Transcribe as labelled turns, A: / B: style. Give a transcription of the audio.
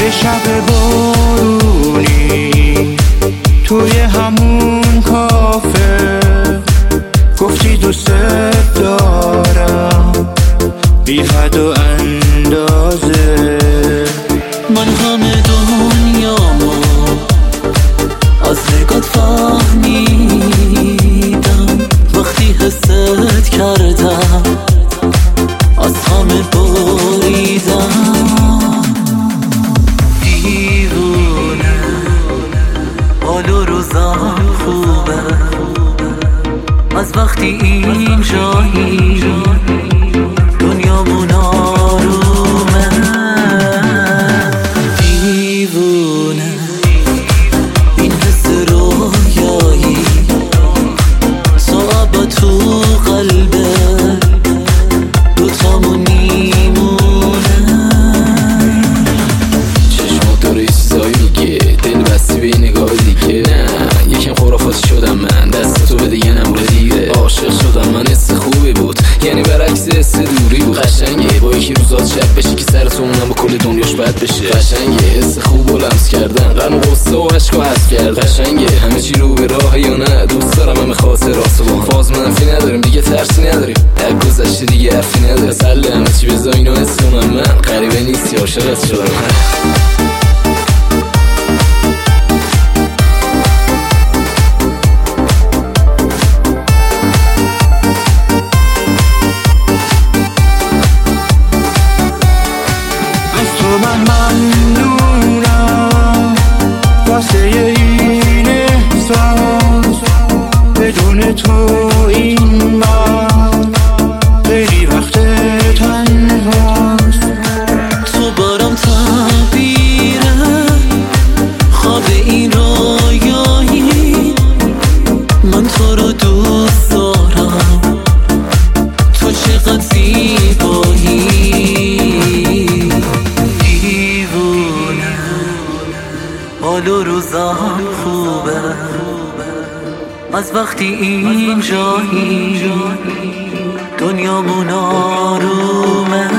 A: یه شب بارونی توی همون کافه گفتی دوست دارم بی حد و اندازه.
B: من همه دنیامو از نگات فهمیدم، وقتی حست کردم از همه بریدم. دیوونه حال و روزم خوبه از وقتی اینجایی دنیامون آرومه. دیوونه این حس رویایی صعب تو قلبه دوتامون میمونه.
C: چشمات داره یه چیزایی میگه، دل بستی به نگاه دیگه. نه یکم خرافاتی شدم من، دست تو به دیگه نموره دیره. عاشق شدم من، حس خوبی بود، یعنی برعکس حس دوری بود. قشنگه با یکی روزات شب بشی که سر تو اونم با کل دنیاش بد بشه. قشنگه حس خوب و لمس کردن، غم و غصه و عشق و حس کردن. قشنگه همه چی رو به راه یا نه، دوست دارم همه خاطرات با هم. فاز منفی نداریم دیگه، ترسی نداریم، در گذشته دیگه حرفی نداریم. سله همه چی بذار اینو حس کنم من، غریبه نیستی عاشقت شدم من.
A: من ممنونم واسه این احساس، بدون تو این من خیلی وقت تنهاست.
B: تو برام تعبیره خواب این رویایی، من تو رو دوست دارم، تو چقدر زیبایی. حال و روزم خوبه از وقتی اینجایی دنیامون آرومه.